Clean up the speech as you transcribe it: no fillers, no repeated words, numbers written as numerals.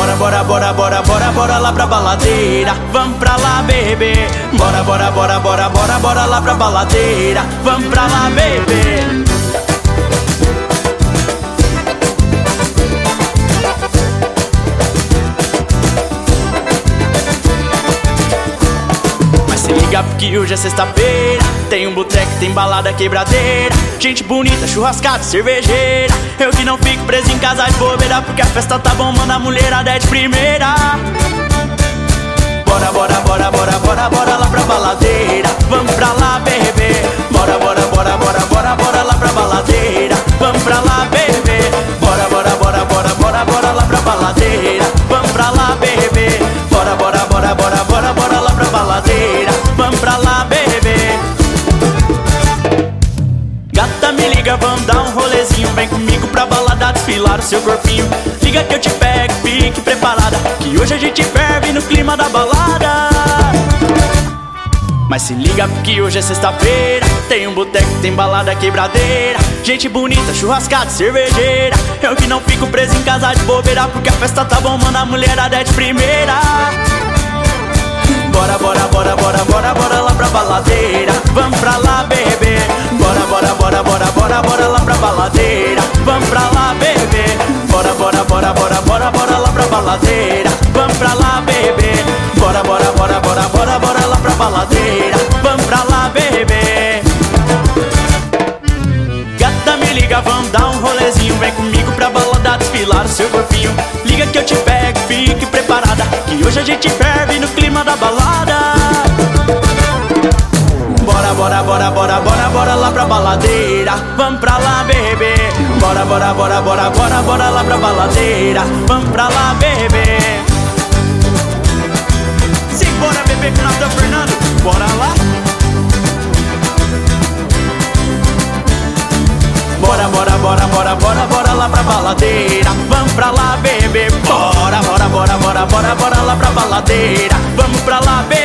Bora, bora, bora, bora, bora, bora lá pra baladeira. Vamos pra lá, bebê. Bora, bora, bora, bora, bora, bora lá pra baladeira. Vamos pra lá, bebê. Liga porque hoje é sexta-feira. Tem um boteco, tem balada quebradeira, gente bonita, churrascada, cervejeira. Eu que não fico preso em casa de bobeira, porque a festa tá bombando, a mulherada é de primeira. Bora, bora, bora, bora, bora, bora lá pra baladeira. Vamos pra lá, bebê. Bora, bora, bora, bora, bora, bora lá pra baladeira. Vamos pra lá, bebê. Bora, bora, bora, bora, bora, bora lá pra baladeira. Vamos pra lá, bebê. Bora, bora, bora, bora, bora, bora lá pra baladeira. Vamos pra lá, bebê. Gata, me liga, vamos dar um rolezinho. Vem comigo pra balada desfilar o seu corpinho. Liga que eu te pego, fique preparada, que hoje a gente ferve no clima da balada. Mas se liga porque hoje é sexta-feira. Tem um boteco, tem balada quebradeira, gente bonita, churrascada, cervejeira. Eu que não fico preso em casa de bobeira, porque a festa tá bombando, a mulherada é de primeira. Bora, bora, bora, bora, bora, bora lá pra baladeira. Vamos pra lá, bebê. Bora, bora, bora, bora, bora, bora lá pra baladeira. Vamos pra lá, bebê. Bora, bora, bora, bora, bora, bora lá pra baladeira. Vamos pra lá, bebê. Bora, bora, bora, bora, bora, bora lá pra baladeira. Vamos pra lá, bebê. Gata, me liga, vamos dar um rolezinho. Vem comigo pra balada desfilar o seu corpinho. Liga que eu te pego, fique preparada, que hoje a gente ferve no clima da balada. Bora, bora, bora, bora, bora, bora lá pra baladeira. Vamos pra lá, bebê. Bora, bora, bora, bora, bora, bora lá pra baladeira. Vamos pra lá, bebê. Simbora, bebê, que nós estamos Fernando. Bora lá. Bora, bora, bora, bora, bora, bora lá pra baladeira. Vamos pra lá, bebê. Bora, bora, bora, bora, bora, bora lá pra baladeira. Vamos pra lá, bebê.